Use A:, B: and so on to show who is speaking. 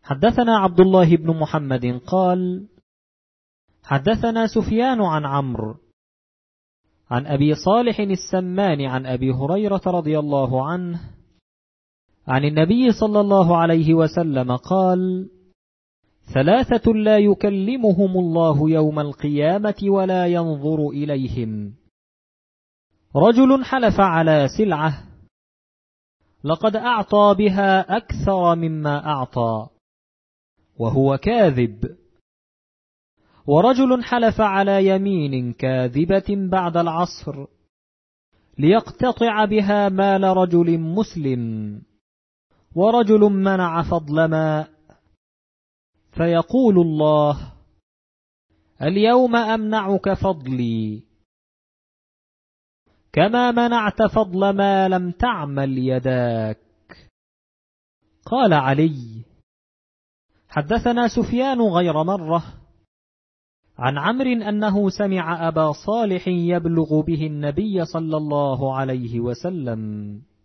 A: حدثنا عبد الله بن محمد قال حدثنا سفيان عن عمرو عن أبي صالح السمان عن أبي هريرة رضي الله عنه عن النبي صلى الله عليه وسلم قال: ثلاثة لا يكلمهم الله يوم القيامة ولا ينظر إليهم: رجل حلف على سلعة لقد أعطى بها أكثر مما أعطى وهو كاذب، ورجل حلف على يمين كاذبة بعد العصر ليقتطع بها مال رجل مسلم، ورجل منع فضل ماء فيقول الله: اليوم أمنعك فضلي كما منعت فضل ما لم تعمل يداك. قال علي: حدثنا سفيان غير مرة عن عمرو أنه سمع أبا صالح يبلغ به النبي صلى الله عليه وسلم.